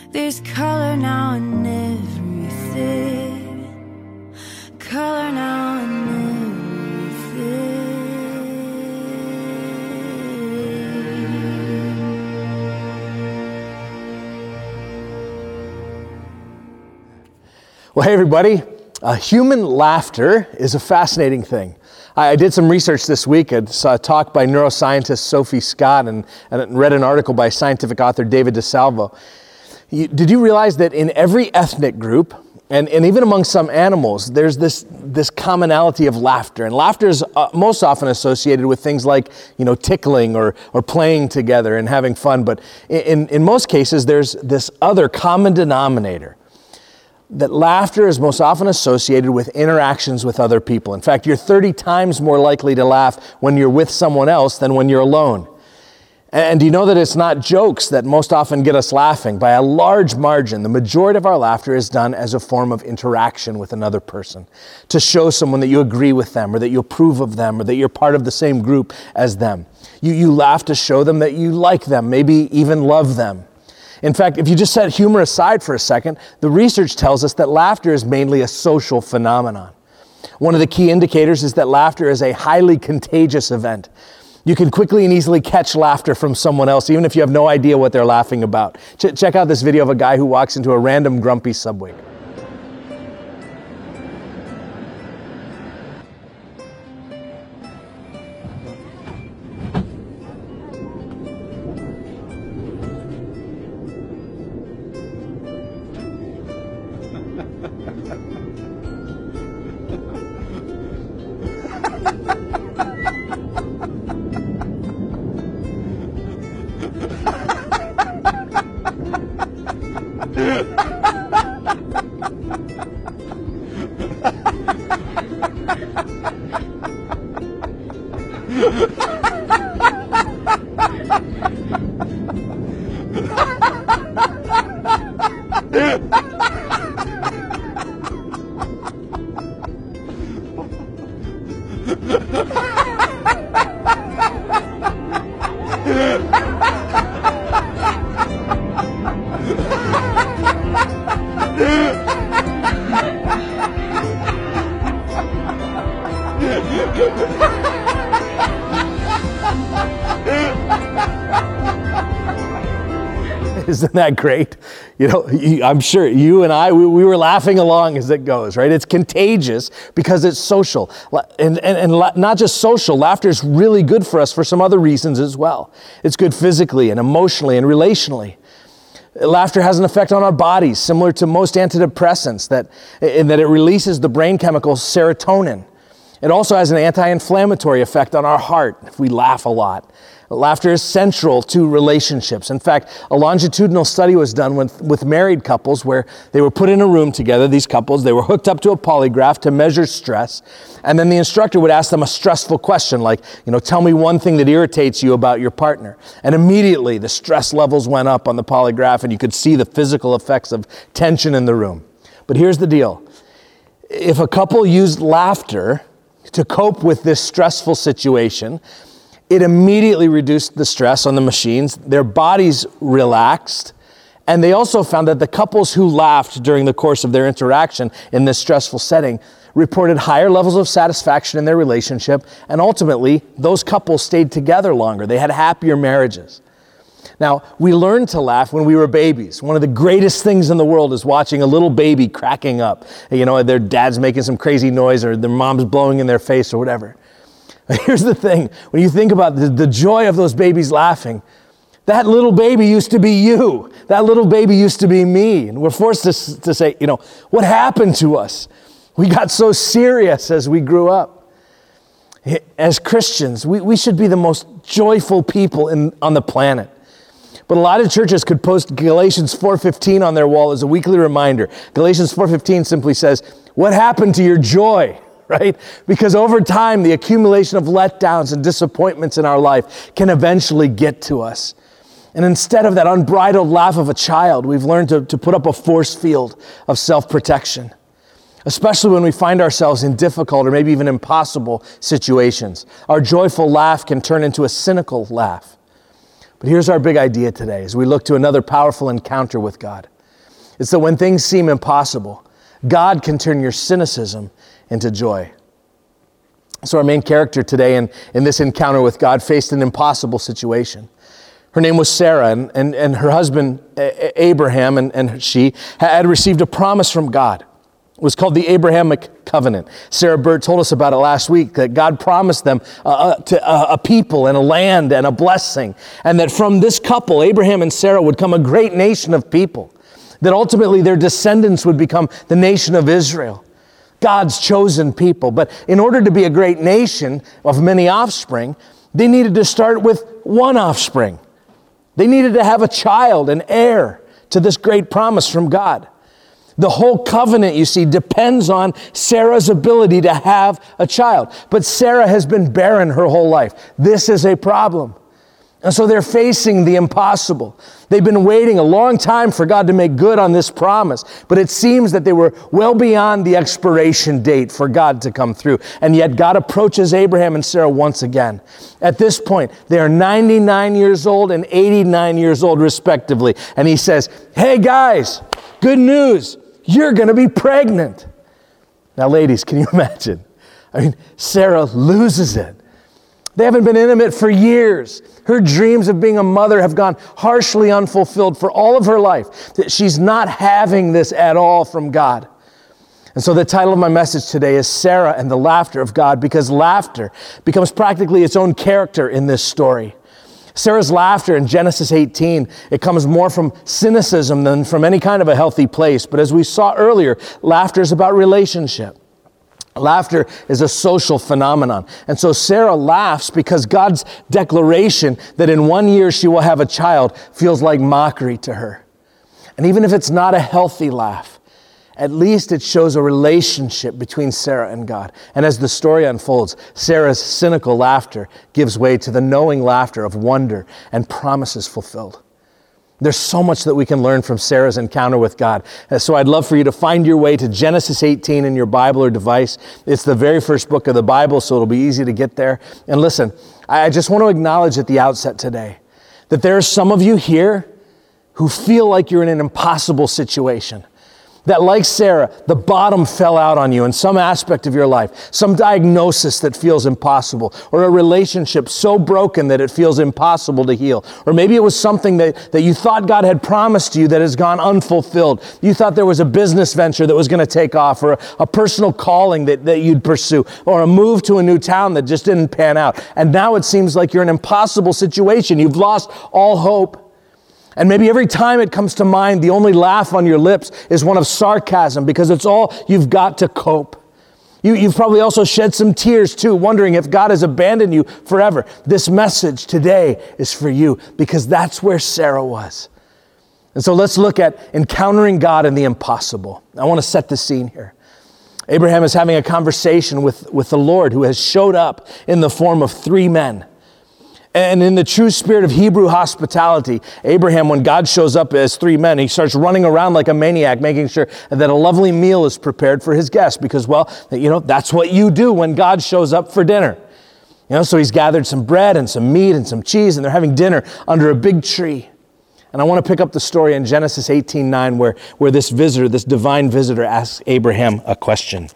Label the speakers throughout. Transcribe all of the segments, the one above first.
Speaker 1: There's color now in everything. Color now in everything.
Speaker 2: Well, hey everybody. Human laughter is a fascinating thing. I did some research this week. I saw a talk by neuroscientist Sophie Scott and read an article by scientific author David DeSalvo. Did you realize that in every ethnic group, and even among some animals, there's this commonality of laughter? And laughter is most often associated with things like, tickling or playing together and having fun. But in most cases, there's this other common denominator. That laughter is most often associated with interactions with other people. In fact, you're 30 times more likely to laugh when you're with someone else than when you're alone. And do you know that it's not jokes that most often get us laughing? By a large margin, the majority of our laughter is done as a form of interaction with another person, to show someone that you agree with them, or that you approve of them, or that you're part of the same group as them. You laugh to show them that you like them, maybe even love them. In fact, if you just set humor aside for a second, the research tells us that laughter is mainly a social phenomenon. One of the key indicators is that laughter is a highly contagious event. You can quickly and easily catch laughter from someone else, even if you have no idea what they're laughing about. Check out this video of a guy who walks into a random grumpy subway. Isn't that great? I'm sure you and I, we were laughing along as it goes, right? It's contagious because it's social. And not just social, laughter is really good for us for some other reasons as well. It's good physically and emotionally and relationally. Laughter has an effect on our bodies, similar to most antidepressants, in that it releases the brain chemical serotonin. It also has an anti-inflammatory effect on our heart if we laugh a lot. Laughter is central to relationships. In fact, a longitudinal study was done with married couples where they were put in a room together, these couples. They were hooked up to a polygraph to measure stress. And then the instructor would ask them a stressful question like, tell me one thing that irritates you about your partner. And immediately the stress levels went up on the polygraph and you could see the physical effects of tension in the room. But here's the deal. If a couple used laughter to cope with this stressful situation, it immediately reduced the stress on the machines, their bodies relaxed, and they also found that the couples who laughed during the course of their interaction in this stressful setting reported higher levels of satisfaction in their relationship, and ultimately, those couples stayed together longer. They had happier marriages. Now, we learned to laugh when we were babies. One of the greatest things in the world is watching a little baby cracking up. Their dad's making some crazy noise or their mom's blowing in their face or whatever. Here's the thing, when you think about the joy of those babies laughing, that little baby used to be you. That little baby used to be me. And we're forced to say, what happened to us? We got so serious as we grew up. As Christians, we should be the most joyful people on the planet. But a lot of churches could post Galatians 4:15 on their wall as a weekly reminder. Galatians 4:15 simply says, what happened to your joy? Right? Because over time, the accumulation of letdowns and disappointments in our life can eventually get to us. And instead of that unbridled laugh of a child, we've learned to put up a force field of self-protection, especially when we find ourselves in difficult or maybe even impossible situations. Our joyful laugh can turn into a cynical laugh. But here's our big idea today as we look to another powerful encounter with God. It's that when things seem impossible, God can turn your cynicism into joy. So our main character today in this encounter with God faced an impossible situation. Her name was Sarah, and her husband Abraham and she had received a promise from God. It was called the Abrahamic Covenant. Sarah Burt told us about it last week, that God promised them a people and a land and a blessing, and that from this couple, Abraham and Sarah, would come a great nation of people, that ultimately their descendants would become the nation of Israel, God's chosen people. But in order to be a great nation of many offspring, they needed to start with one offspring. They needed to have a child, an heir to this great promise from God. The whole covenant, you see, depends on Sarah's ability to have a child. But Sarah has been barren her whole life. This is a problem. And so they're facing the impossible. They've been waiting a long time for God to make good on this promise, but it seems that they were well beyond the expiration date for God to come through. And yet God approaches Abraham and Sarah once again. At this point, they are 99 years old and 89 years old respectively. And he says, "Hey guys, good news. You're going to be pregnant." Now, ladies, can you imagine? I mean, Sarah loses it. They haven't been intimate for years. Her dreams of being a mother have gone harshly unfulfilled for all of her life. She's not having this at all from God. And so the title of my message today is Sarah and the Laughter of God, because laughter becomes practically its own character in this story. Sarah's laughter in Genesis 18, it comes more from cynicism than from any kind of a healthy place. But as we saw earlier, laughter is about relationship. Laughter is a social phenomenon. And so Sarah laughs because God's declaration that in 1 year she will have a child feels like mockery to her. And even if it's not a healthy laugh, at least it shows a relationship between Sarah and God. And as the story unfolds, Sarah's cynical laughter gives way to the knowing laughter of wonder and promises fulfilled. There's so much that we can learn from Sarah's encounter with God. And so I'd love for you to find your way to Genesis 18 in your Bible or device. It's the very first book of the Bible, so it'll be easy to get there. And listen, I just want to acknowledge at the outset today that there are some of you here who feel like you're in an impossible situation. That, like Sarah, the bottom fell out on you in some aspect of your life, some diagnosis that feels impossible, or a relationship so broken that it feels impossible to heal. Or maybe it was something that you thought God had promised you that has gone unfulfilled. You thought there was a business venture that was going to take off, or a personal calling that you'd pursue, or a move to a new town that just didn't pan out. And now it seems like you're in an impossible situation. You've lost all hope. And maybe every time it comes to mind, the only laugh on your lips is one of sarcasm, because it's all you've got to cope. You've probably also shed some tears too, wondering if God has abandoned you forever. This message today is for you, because that's where Sarah was. And so let's look at encountering God in the impossible. I want to set the scene here. Abraham is having a conversation with the Lord, who has showed up in the form of three men. And in the true spirit of Hebrew hospitality, Abraham, when God shows up as three men, he starts running around like a maniac, making sure that a lovely meal is prepared for his guests, because, well, that's what you do when God shows up for dinner. So he's gathered some bread and some meat and some cheese, and they're having dinner under a big tree. And I want to pick up the story in Genesis 18:9, where this visitor, this divine visitor, asks Abraham a question.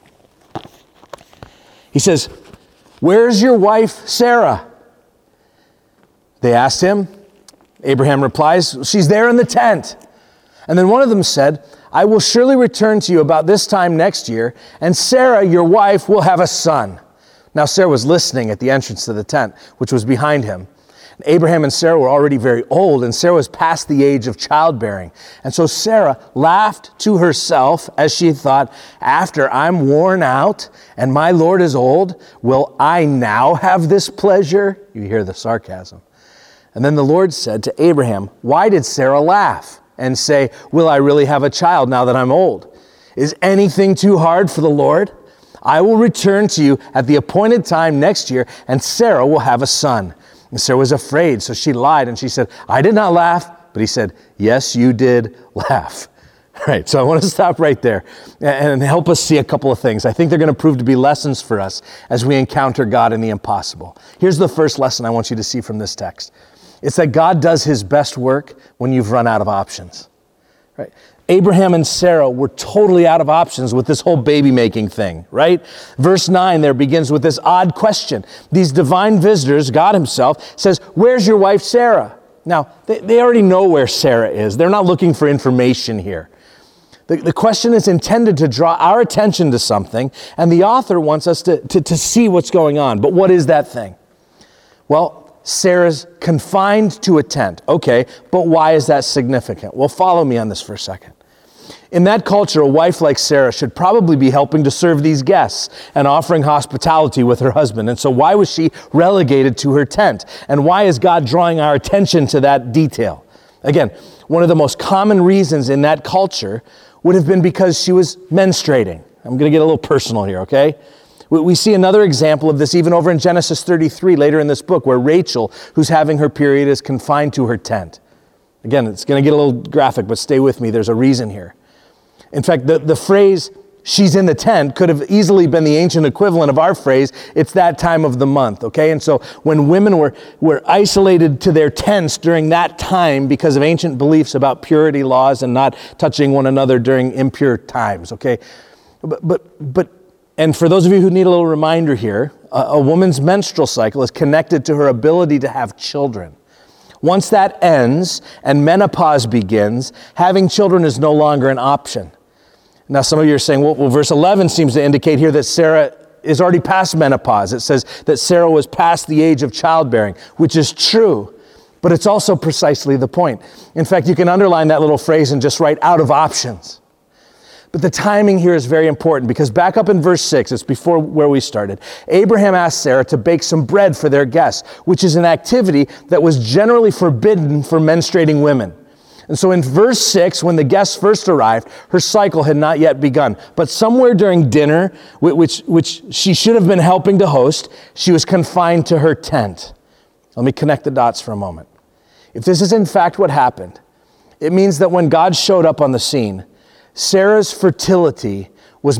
Speaker 2: He says, "Where's your wife, Sarah?" They asked him. Abraham replies, "She's there in the tent." And then one of them said, "I will surely return to you about this time next year, and Sarah, your wife, will have a son." Now Sarah was listening at the entrance to the tent, which was behind him. Abraham and Sarah were already very old, and Sarah was past the age of childbearing. And so Sarah laughed to herself as she thought, "After I'm worn out and my Lord is old, will I now have this pleasure?" You hear the sarcasm. And then the Lord said to Abraham, "Why did Sarah laugh and say, 'Will I really have a child now that I'm old?' Is anything too hard for the Lord? I will return to you at the appointed time next year, and Sarah will have a son." And Sarah was afraid, so she lied, and she said, "I did not laugh." But he said, "Yes, you did laugh." Right, so I want to stop right there and help us see a couple of things. I think they're going to prove to be lessons for us as we encounter God in the impossible. Here's the first lesson I want you to see from this text. It's that God does his best work when you've run out of options. Right? Abraham and Sarah were totally out of options with this whole baby making thing, right? Verse 9 there begins with this odd question. These divine visitors, God himself, says, "Where's your wife Sarah?" Now, they already know where Sarah is. They're not looking for information here. The question is intended to draw our attention to something, and the author wants us to see what's going on. But what is that thing? Well, Sarah's confined to a tent. Okay, but why is that significant? Well, follow me on this for a second. In that culture, a wife like Sarah should probably be helping to serve these guests and offering hospitality with her husband. And so why was she relegated to her tent? And why is God drawing our attention to that detail? Again, one of the most common reasons in that culture would have been because she was menstruating. I'm going to get a little personal here, okay? We see another example of this even over in Genesis 33, later in this book, where Rachel, who's having her period, is confined to her tent. Again, it's going to get a little graphic, but stay with me. There's a reason here. In fact, the phrase, "she's in the tent," could have easily been the ancient equivalent of our phrase, "it's that time of the month," okay? And so when women were isolated to their tents during that time because of ancient beliefs about purity laws and not touching one another during impure times, okay? But and for those of you who need a little reminder here, a woman's menstrual cycle is connected to her ability to have children. Once that ends and menopause begins, having children is no longer an option. Now, some of you are saying, well, verse 11 seems to indicate here that Sarah is already past menopause. It says that Sarah was past the age of childbearing, which is true, but it's also precisely the point. In fact, you can underline that little phrase and just write "out of options." But the timing here is very important because back up in verse 6, it's before where we started, Abraham asked Sarah to bake some bread for their guests, which is an activity that was generally forbidden for menstruating women. And so in verse 6, when the guests first arrived, her cycle had not yet begun. But somewhere during dinner, which she should have been helping to host, she was confined to her tent. Let me connect the dots for a moment. If this is in fact what happened, it means that when God showed up on the scene, Sarah's fertility was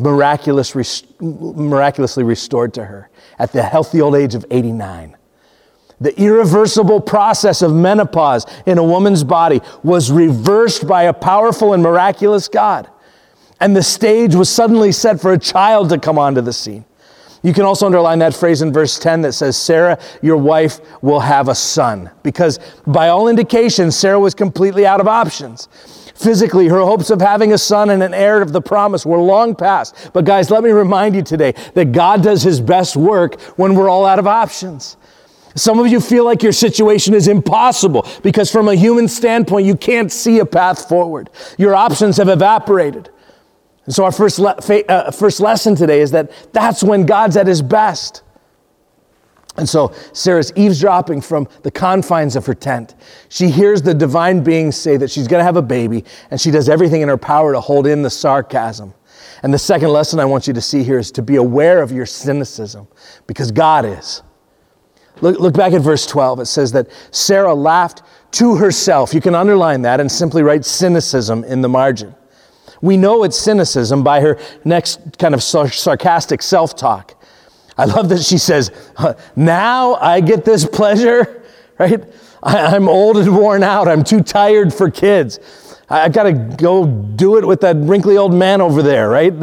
Speaker 2: miraculously restored to her at the healthy old age of 89. The irreversible process of menopause in a woman's body was reversed by a powerful and miraculous God. And the stage was suddenly set for a child to come onto the scene. You can also underline that phrase in verse 10 that says, "Sarah, your wife, will have a son." Because by all indications, Sarah was completely out of options. Physically, her hopes of having a son and an heir of the promise were long past. But guys, let me remind you today that God does his best work when we're all out of options. Some of you feel like your situation is impossible because from a human standpoint, you can't see a path forward. Your options have evaporated. And so our first lesson today is that that's when God's at his best. And so Sarah's eavesdropping from the confines of her tent. She hears the divine beings say that she's going to have a baby, and she does everything in her power to hold in the sarcasm. And the second lesson I want you to see here is to be aware of your cynicism, because God is. Look back at verse 12. It says that Sarah laughed to herself. You can underline that and simply write cynicism in the margin. We know it's cynicism by her next kind of sarcastic self-talk. I love that she says, "Now I get this pleasure," right? I'm old and worn out. I'm too tired for kids. I got to go do it with that wrinkly old man over there, right?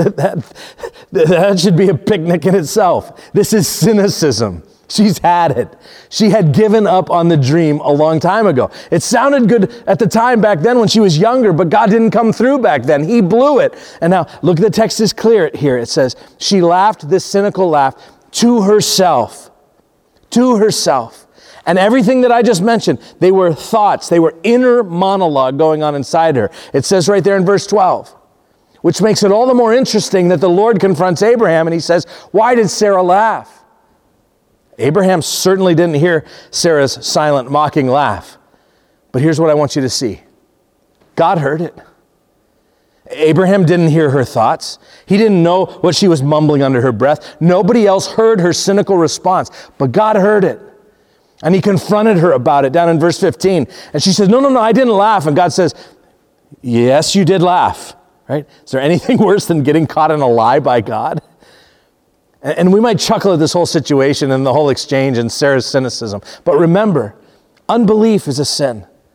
Speaker 2: That should be a picnic in itself. This is cynicism. She's had it. She had given up on the dream a long time ago. It sounded good at the time back then when she was younger, but God didn't come through back then. He blew it. And now, look, the text is clear here. It says, she laughed this cynical laugh to herself. To herself. And everything that I just mentioned, they were thoughts. They were inner monologue going on inside her. It says right there in verse 12, which makes it all the more interesting that the Lord confronts Abraham and he says, "Why did Sarah laugh?" Abraham certainly didn't hear Sarah's silent, mocking laugh. But here's what I want you to see. God heard it. Abraham didn't hear her thoughts. He didn't know what she was mumbling under her breath. Nobody else heard her cynical response, but God heard it. And he confronted her about it down in verse 15. And she says, no, I didn't laugh. And God says, yes, you did laugh, right? Is there anything worse than getting caught in a lie by God? And we might chuckle at this whole situation and the whole exchange and Sarah's cynicism. But remember, unbelief is a sin.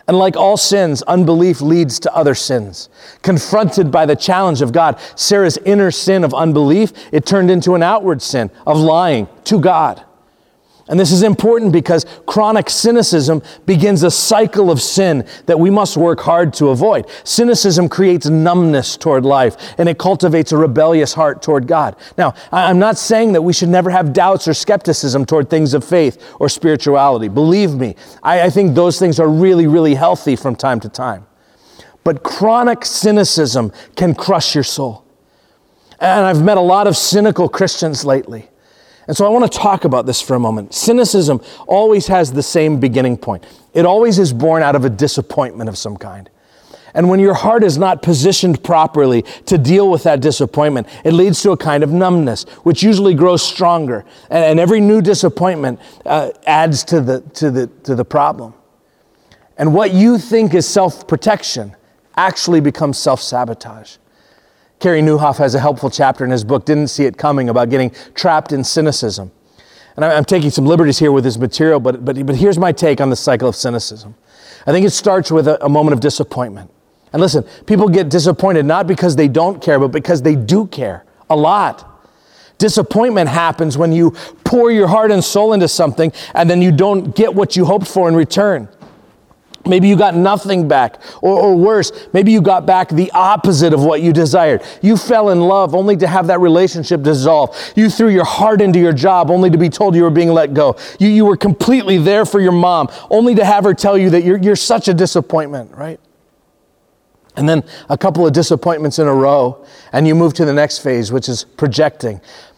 Speaker 2: And like all sins, unbelief leads to other sins. Confronted by the challenge of God, Sarah's inner sin of unbelief, it turned into an outward sin of lying to God. And this is important because chronic cynicism begins a cycle of sin that we must work hard to avoid. Cynicism creates numbness toward life, and it cultivates a rebellious heart toward God. Now, I'm not saying that we should never have doubts or skepticism toward things of faith or spirituality. Believe me, I think those things are really, really healthy from time to time. But chronic cynicism can crush your soul. And I've met a lot of cynical Christians lately. And so I want to talk about this for a moment. Cynicism always has the same beginning point. It always is born out of a disappointment of some kind. And when your heart is not positioned properly to deal with that disappointment, it leads to a kind of numbness, which usually grows stronger. And every new disappointment adds to the problem. And what you think is self-protection actually becomes self-sabotage. Carey Nieuwhof has a helpful chapter in his book, Didn't See It Coming, about getting trapped in cynicism. And I'm taking some liberties here with his material, but here's my take on the cycle of cynicism. I think it starts with a moment of disappointment. And listen, people get disappointed not because they don't care, but because they do care a lot. Disappointment happens when you pour your heart and soul into something and then you don't get what you hoped for in return. Maybe you got nothing back, or worse, maybe you got back the opposite of what you desired. You fell in love only to have that relationship dissolve. You threw your heart into your job only to be told you were being let go. You were completely there for your mom only to have her tell you that you're such a disappointment, right? And then a couple of disappointments in a row, and you move to the next phase, which is projection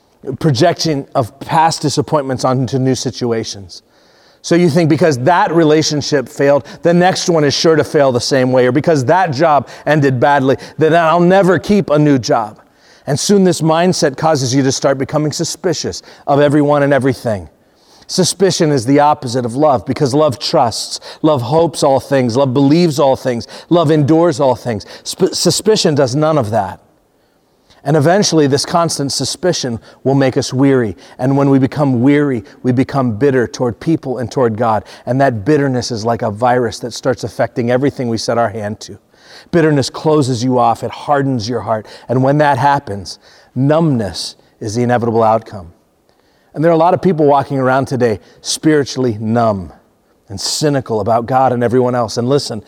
Speaker 2: of past disappointments onto new situations. So you think because that relationship failed, the next one is sure to fail the same way, or because that job ended badly, then I'll never keep a new job. And soon this mindset causes you to start becoming suspicious of everyone and everything. Suspicion is the opposite of love, because love trusts, love hopes all things, love believes all things, love endures all things. Suspicion does none of that. And eventually this constant suspicion will make us weary. And when we become weary, we become bitter toward people and toward God. And that bitterness is like a virus that starts affecting everything we set our hand to. Bitterness closes you off. It hardens your heart. And when that happens, numbness is the inevitable outcome. And there are a lot of people walking around today spiritually numb and cynical about God and everyone else. And listen,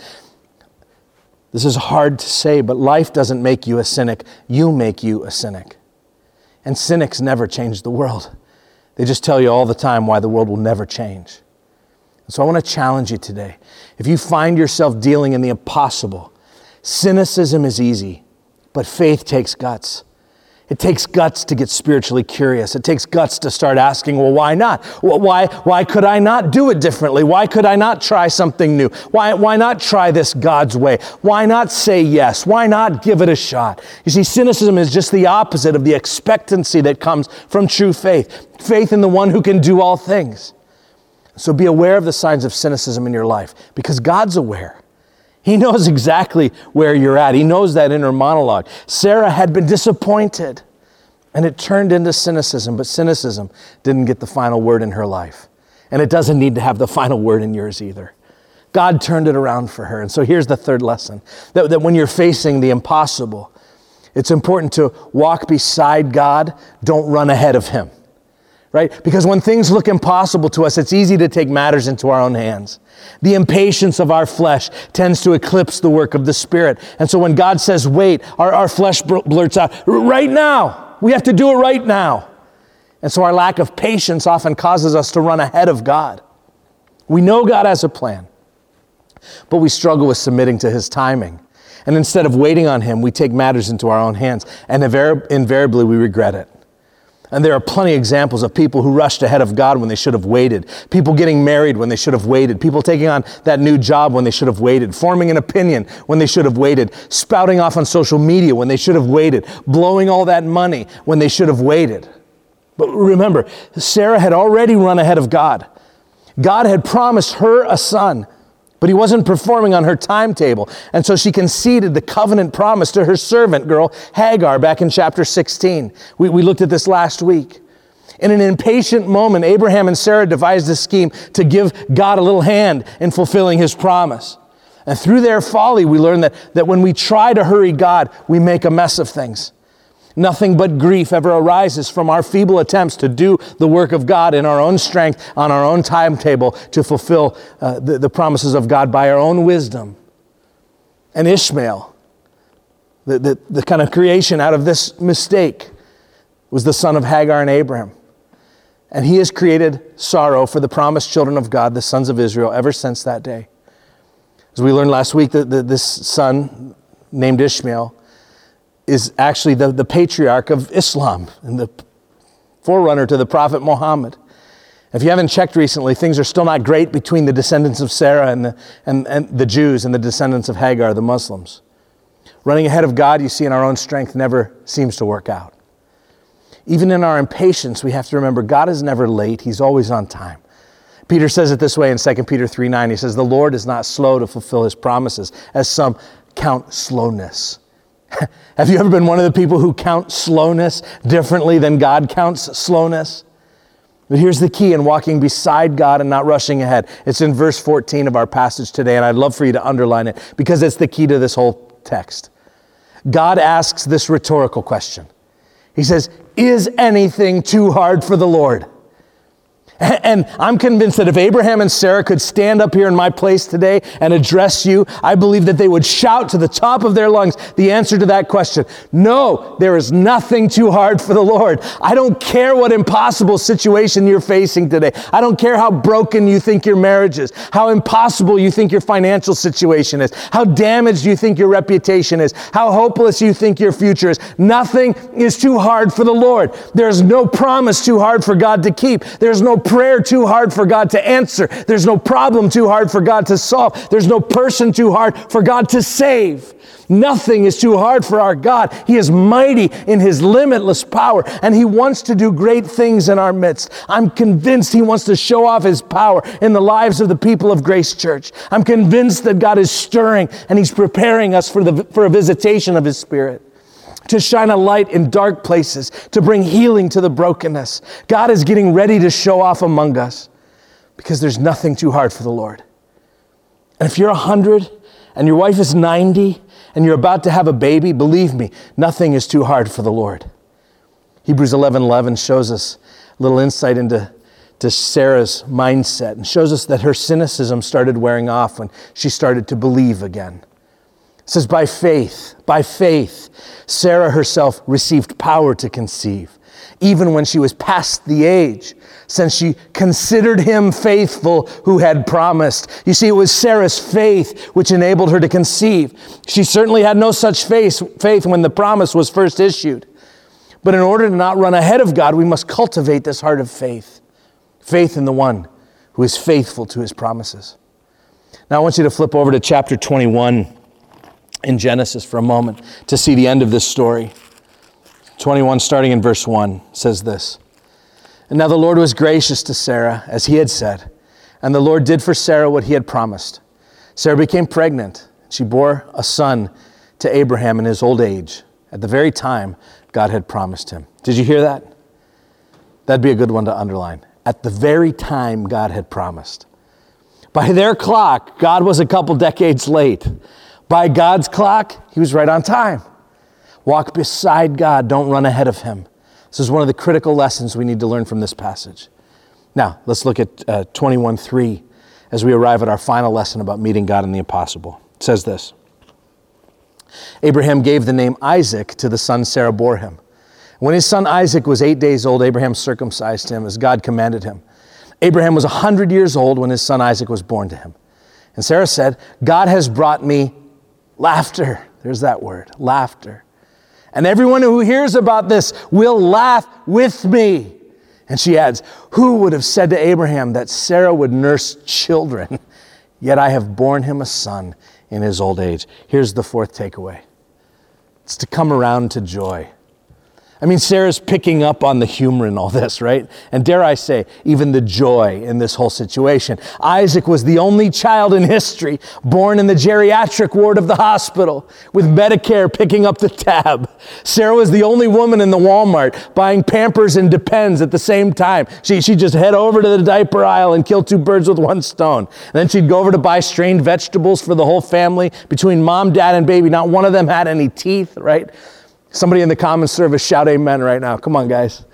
Speaker 2: this is hard to say, but life doesn't make you a cynic. You make you a cynic. And cynics never change the world. They just tell you all the time why the world will never change. And so I want to challenge you today. If you find yourself dealing in the impossible, cynicism is easy, but faith takes guts. It takes guts to get spiritually curious. It takes guts to start asking, well, why not? Why could I not do it differently? Why could I not try something new? Why not try this God's way? Why not say yes? Why not give it a shot? You see, cynicism is just the opposite of the expectancy that comes from true faith. Faith in the one who can do all things. So be aware of the signs of cynicism in your life, because God's aware. He knows exactly where you're at. He knows that inner monologue. Sarah had been disappointed, and it turned into cynicism, but cynicism didn't get the final word in her life. And it doesn't need to have the final word in yours either. God turned it around for her. And so here's the third lesson, that when you're facing the impossible, it's important to walk beside God, don't run ahead of Him. Right? Because when things look impossible to us, it's easy to take matters into our own hands. The impatience of our flesh tends to eclipse the work of the Spirit. And so when God says, wait, our flesh blurts out, right now. We have to do it right now. And so our lack of patience often causes us to run ahead of God. We know God has a plan, but we struggle with submitting to His timing. And instead of waiting on Him, we take matters into our own hands. And invariably, we regret it. And there are plenty of examples of people who rushed ahead of God when they should have waited. People getting married when they should have waited. People taking on that new job when they should have waited. Forming an opinion when they should have waited. Spouting off on social media when they should have waited. Blowing all that money when they should have waited. But remember, Sarah had already run ahead of God. God had promised her a son, but He wasn't performing on her timetable. And so she conceded the covenant promise to her servant girl, Hagar, back in chapter 16. We looked at this last week. In an impatient moment, Abraham and Sarah devised a scheme to give God a little hand in fulfilling His promise. And through their folly, we learn that when we try to hurry God, we make a mess of things. Nothing but grief ever arises from our feeble attempts to do the work of God in our own strength, on our own timetable, to fulfill the promises of God by our own wisdom. And Ishmael, the kind of creation out of this mistake, was the son of Hagar and Abraham. And he has created sorrow for the promised children of God, the sons of Israel, ever since that day. As we learned last week, this son named Ishmael is actually the patriarch of Islam and the forerunner to the prophet Muhammad. If you haven't checked recently, things are still not great between the descendants of Sarah and the Jews and the descendants of Hagar, the Muslims. Running ahead of God, you see, in our own strength never seems to work out. Even in our impatience, we have to remember God is never late. He's always on time. Peter says it this way in 2 Peter 3:9. He says, "The Lord is not slow to fulfill his promises, as some count slowness." Have you ever been one of the people who count slowness differently than God counts slowness? But here's the key in walking beside God and not rushing ahead. It's in verse 14 of our passage today, and I'd love for you to underline it because it's the key to this whole text. God asks this rhetorical question. He says, "Is anything too hard for the Lord?" And I'm convinced that if Abraham and Sarah could stand up here in my place today and address you, I believe that they would shout to the top of their lungs the answer to that question. No, there is nothing too hard for the Lord. I don't care what impossible situation you're facing today. I don't care how broken you think your marriage is, how impossible you think your financial situation is, how damaged you think your reputation is, how hopeless you think your future is. Nothing is too hard for the Lord. There's no promise too hard for God to keep. There's no prayer too hard for God to answer. There's no problem too hard for God to solve. There's no person too hard for God to save. Nothing is too hard for our God. He is mighty in his limitless power, and he wants to do great things in our midst. I'm convinced he wants to show off his power in the lives of the people of Grace Church. I'm convinced that God is stirring, and he's preparing us for a visitation of his Spirit, to shine a light in dark places, to bring healing to the brokenness. God is getting ready to show off among us because there's nothing too hard for the Lord. And if you're 100 and your wife is 90 and you're about to have a baby, believe me, nothing is too hard for the Lord. Hebrews 11:11 shows us a little insight into Sarah's mindset and shows us that her cynicism started wearing off when she started to believe again. It says, by faith, Sarah herself received power to conceive, even when she was past the age, since she considered him faithful who had promised. You see, it was Sarah's faith which enabled her to conceive. She certainly had no such faith when the promise was first issued. But in order to not run ahead of God, we must cultivate this heart of faith. Faith in the one who is faithful to his promises. Now I want you to flip over to chapter 21 in Genesis for a moment to see the end of this story. 21, starting in verse 1, says this. And now the Lord was gracious to Sarah, as he had said, and the Lord did for Sarah what he had promised. Sarah became pregnant. She bore a son to Abraham in his old age, at the very time God had promised him. Did you hear that? That'd be a good one to underline. At the very time God had promised. By their clock, God was a couple decades late. By God's clock, he was right on time. Walk beside God, don't run ahead of him. This is one of the critical lessons we need to learn from this passage. Now, let's look at 21:3 as we arrive at our final lesson about meeting God in the impossible. It says this. Abraham gave the name Isaac to the son Sarah bore him. When his son Isaac was 8 days old, Abraham circumcised him as God commanded him. Abraham was 100 years old when his son Isaac was born to him. And Sarah said, God has brought me laughter. There's that word, laughter. And everyone who hears about this will laugh with me. And she adds, who would have said to Abraham that Sarah would nurse children? Yet I have borne him a son in his old age. Here's the fourth takeaway. It's to come around to joy. I mean, Sarah's picking up on the humor in all this, right? And dare I say, even the joy in this whole situation. Isaac was the only child in history born in the geriatric ward of the hospital, with Medicare picking up the tab. Sarah was the only woman in the Walmart buying Pampers and Depends at the same time. She'd just head over to the diaper aisle and kill two birds with one stone. And then she'd go over to buy strained vegetables for the whole family. Between mom, dad, and baby, not one of them had any teeth, right? Somebody in the common service shout amen right now. Come on, guys.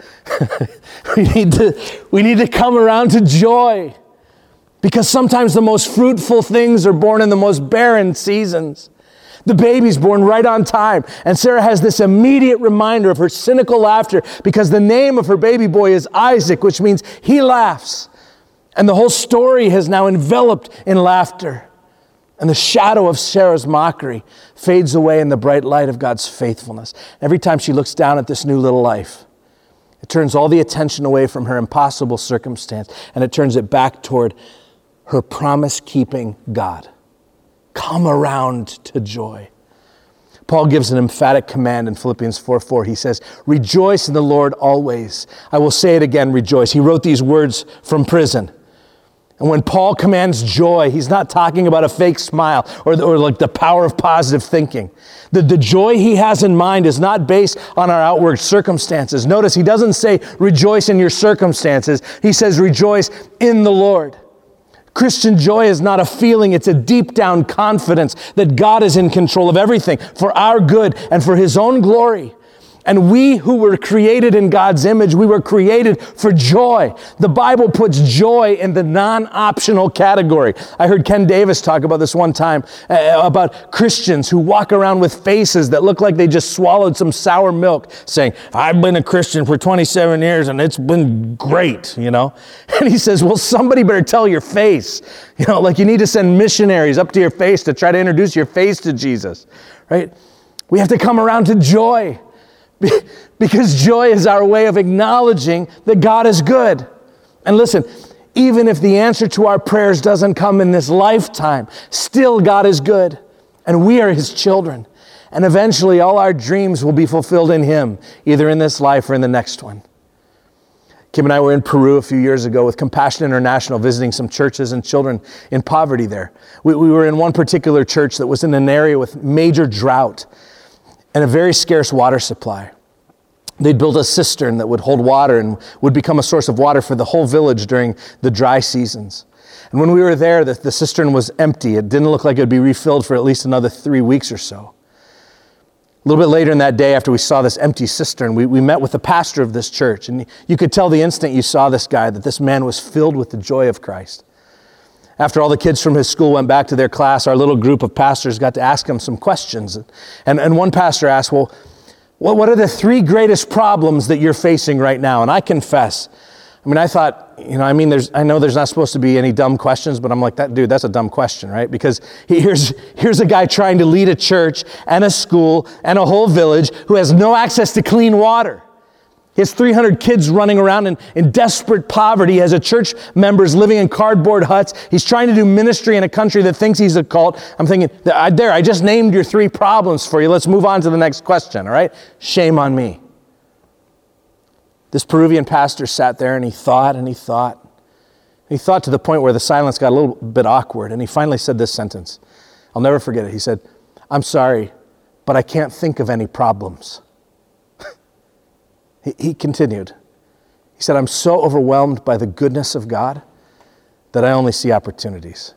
Speaker 2: We need to come around to joy, because sometimes the most fruitful things are born in the most barren seasons. The baby's born right on time, and Sarah has this immediate reminder of her cynical laughter, because the name of her baby boy is Isaac, which means he laughs. And the whole story has now enveloped in laughter. And the shadow of Sarah's mockery fades away in the bright light of God's faithfulness. Every time she looks down at this new little life, it turns all the attention away from her impossible circumstance, and it turns it back toward her promise-keeping God. Come around to joy. Paul gives an emphatic command in Philippians 4:4. He says, "Rejoice in the Lord always." I will say it again, rejoice. He wrote these words from prison. And when Paul commands joy, he's not talking about a fake smile or like the power of positive thinking. The joy he has in mind is not based on our outward circumstances. Notice he doesn't say rejoice in your circumstances. He says rejoice in the Lord. Christian joy is not a feeling, it's a deep down confidence that God is in control of everything for our good and for his own glory. And we who were created in God's image, we were created for joy. The Bible puts joy in the non-optional category. I heard Ken Davis talk about this one time, about Christians who walk around with faces that look like they just swallowed some sour milk, saying, "I've been a Christian for 27 years and it's been great," you know? And he says, well, somebody better tell your face. You know, like you need to send missionaries up to your face to try to introduce your face to Jesus, right? We have to come around to joy. Because joy is our way of acknowledging that God is good. And listen, even if the answer to our prayers doesn't come in this lifetime, still God is good. And we are his children. And eventually all our dreams will be fulfilled in him, either in this life or in the next one. Kim and I were in Peru a few years ago with Compassion International, visiting some churches and children in poverty there. We were in one particular church that was in an area with major drought and a very scarce water supply. They'd built a cistern that would hold water and would become a source of water for the whole village during the dry seasons. And when we were there, the cistern was empty. It didn't look like it would be refilled for at least another 3 weeks or so. A little bit later in that day, after we saw this empty cistern, we met with the pastor of this church. And you could tell the instant you saw this guy that this man was filled with the joy of Christ. After all the kids from his school went back to their class, our little group of pastors got to ask him some questions. And one pastor asked, well, what are the 3 greatest problems that you're facing right now? And I confess, I thought, I know there's not supposed to be any dumb questions, but I'm like, that's a dumb question, right? Because here's a guy trying to lead a church and a school and a whole village who has no access to clean water. He has 300 kids running around in desperate poverty. He has a church members living in cardboard huts. He's trying to do ministry in a country that thinks he's a cult. I'm thinking, I just named your 3 problems for you. Let's move on to the next question, all right? Shame on me. This Peruvian pastor sat there and he thought and he thought. He thought to the point where the silence got a little bit awkward, and he finally said this sentence. I'll never forget it. He said, "I'm sorry, but I can't think of any problems." He continued. He said, "I'm so overwhelmed by the goodness of God that I only see opportunities."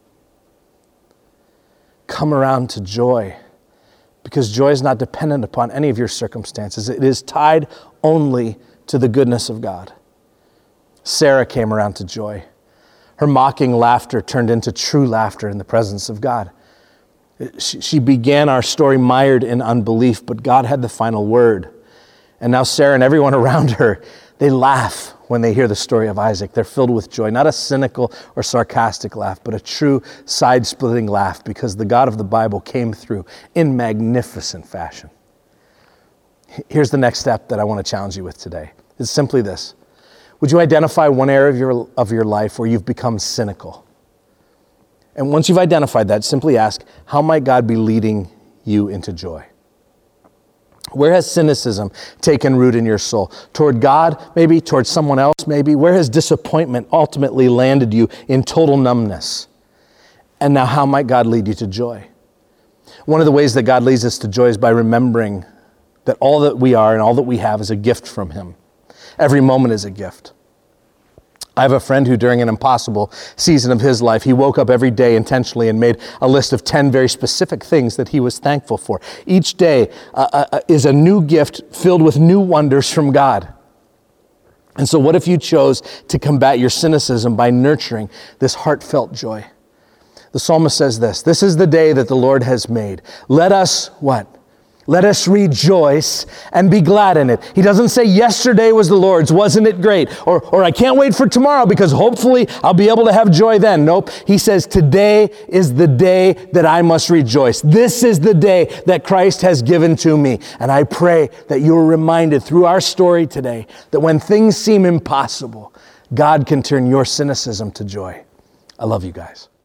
Speaker 2: Come around to joy, because joy is not dependent upon any of your circumstances. It is tied only to the goodness of God. Sarah came around to joy. Her mocking laughter turned into true laughter in the presence of God. She began our story mired in unbelief, but God had the final word. And now Sarah and everyone around her, they laugh when they hear the story of Isaac. They're filled with joy, not a cynical or sarcastic laugh, but a true side-splitting laugh, because the God of the Bible came through in magnificent fashion. Here's the next step that I want to challenge you with today. It's simply this. Would you identify one area of your life where you've become cynical? And once you've identified that, simply ask, how might God be leading you into joy? Where has cynicism taken root in your soul? Toward God, maybe? Toward someone else, maybe? Where has disappointment ultimately landed you in total numbness? And now how might God lead you to joy? One of the ways that God leads us to joy is by remembering that all that we are and all that we have is a gift from Him. Every moment is a gift. I have a friend who, during an impossible season of his life, he woke up every day intentionally and made a list of 10 very specific things that he was thankful for. Each day is a new gift filled with new wonders from God. And so what if you chose to combat your cynicism by nurturing this heartfelt joy? The psalmist says this is the day that the Lord has made. Let us, what? Let us rejoice and be glad in it. He doesn't say yesterday was the Lord's, wasn't it great? Or I can't wait for tomorrow because hopefully I'll be able to have joy then. Nope. He says today is the day that I must rejoice. This is the day that Christ has given to me. And I pray that you're reminded through our story today that when things seem impossible, God can turn your cynicism to joy. I love you guys.